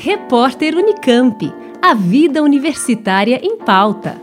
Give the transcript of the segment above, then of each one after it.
Repórter Unicamp. A vida universitária em pauta.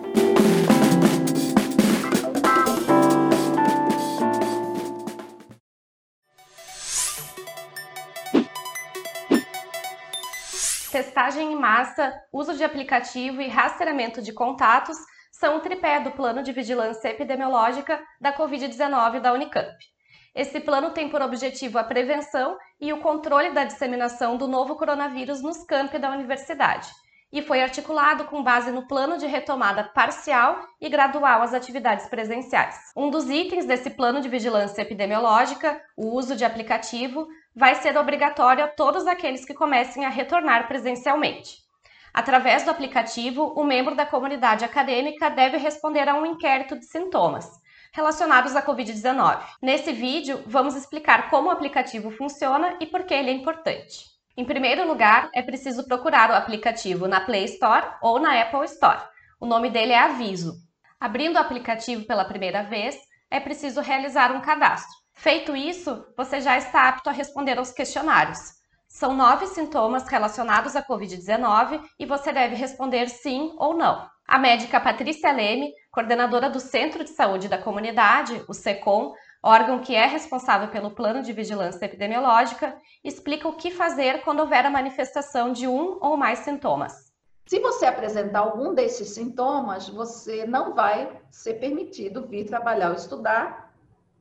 Testagem em massa, uso de aplicativo e rastreamento de contatos são o tripé do Plano de Vigilância Epidemiológica da Covid-19 da Unicamp. Esse plano tem por objetivo a prevenção e o controle da disseminação do novo coronavírus nos campi da universidade, e foi articulado com base no plano de retomada parcial e gradual às atividades presenciais. Um dos itens desse plano de vigilância epidemiológica, o uso de aplicativo, vai ser obrigatório a todos aqueles que comecem a retornar presencialmente. Através do aplicativo, o membro da comunidade acadêmica deve responder a um inquérito de sintomas relacionados à Covid-19. Nesse vídeo, vamos explicar como o aplicativo funciona e por que ele é importante. Em primeiro lugar, é preciso procurar o aplicativo na Play Store ou na Apple Store. O nome dele é Aviso. Abrindo o aplicativo pela primeira vez, é preciso realizar um cadastro. Feito isso, você já está apto a responder aos questionários. São 9 sintomas relacionados à Covid-19 e você deve responder sim ou não. A médica Patrícia Leme, coordenadora do Centro de Saúde da Comunidade, o SECOM, órgão que é responsável pelo Plano de Vigilância Epidemiológica, explica o que fazer quando houver a manifestação de um ou mais sintomas. Se você apresentar algum desses sintomas, você não vai ser permitido vir trabalhar ou estudar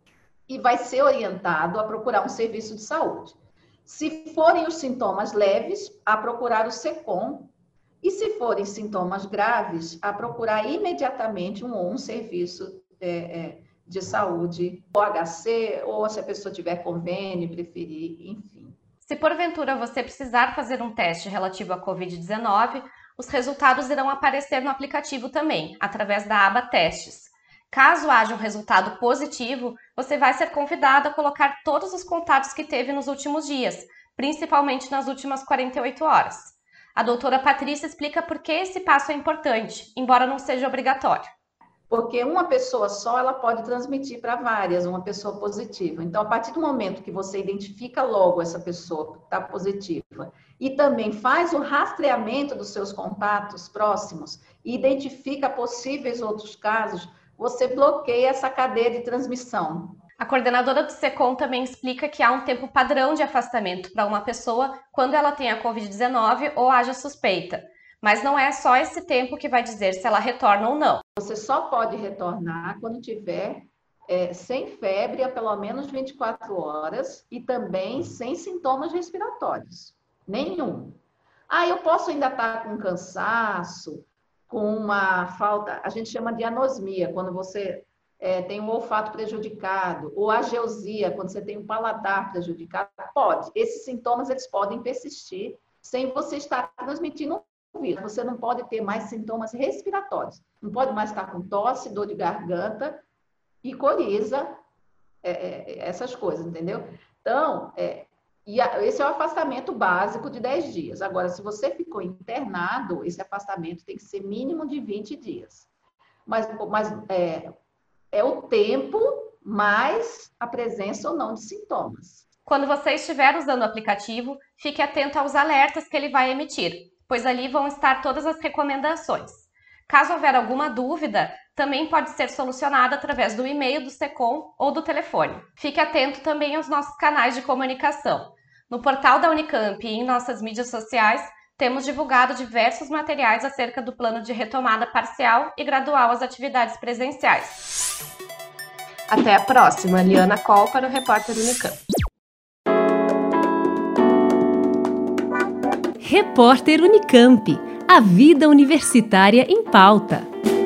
e vai ser orientado a procurar um serviço de saúde. Se forem os sintomas leves, a procurar o SECOM. E se forem sintomas graves, a procurar imediatamente um serviço de saúde, ou HC, ou se a pessoa tiver convênio, preferir, enfim. Se porventura você precisar fazer um teste relativo à Covid-19, os resultados irão aparecer no aplicativo também, através da aba Testes. Caso haja um resultado positivo, você vai ser convidado a colocar todos os contatos que teve nos últimos dias, principalmente nas últimas 48 horas. A doutora Patrícia explica por que esse passo é importante, embora não seja obrigatório. Porque uma pessoa só, ela pode transmitir para várias, uma pessoa positiva. Então, a partir do momento que você identifica logo essa pessoa que está positiva e também faz o rastreamento dos seus contatos próximos e identifica possíveis outros casos, você bloqueia essa cadeia de transmissão. A coordenadora do SECOM também explica que há um tempo padrão de afastamento para uma pessoa quando ela tem a Covid-19 ou haja suspeita. Mas não é só esse tempo que vai dizer se ela retorna ou não. Você só pode retornar quando tiver sem febre há pelo menos 24 horas e também sem sintomas respiratórios. Nenhum. Eu posso ainda estar com cansaço, com uma falta, a gente chama de anosmia, quando você tem um olfato prejudicado, ou ageusia, quando você tem um paladar prejudicado, pode. Esses sintomas, eles podem persistir sem você estar transmitindo o vírus. Você não pode ter mais sintomas respiratórios. Não pode mais estar com tosse, dor de garganta e coriza, essas coisas, entendeu? Então, esse é o afastamento básico de 10 dias. Agora, se você ficou internado, esse afastamento tem que ser mínimo de 20 dias. Mas é o tempo mais a presença ou não de sintomas. Quando você estiver usando o aplicativo, fique atento aos alertas que ele vai emitir, pois ali vão estar todas as recomendações. Caso houver alguma dúvida, também pode ser solucionada através do e-mail do SECOM ou do telefone. Fique atento também aos nossos canais de comunicação. No portal da Unicamp e em nossas mídias sociais, temos divulgado diversos materiais acerca do plano de retomada parcial e gradual às atividades presenciais. Até a próxima, Liana Coll para o Repórter Unicamp. Repórter Unicamp. A vida universitária em pauta.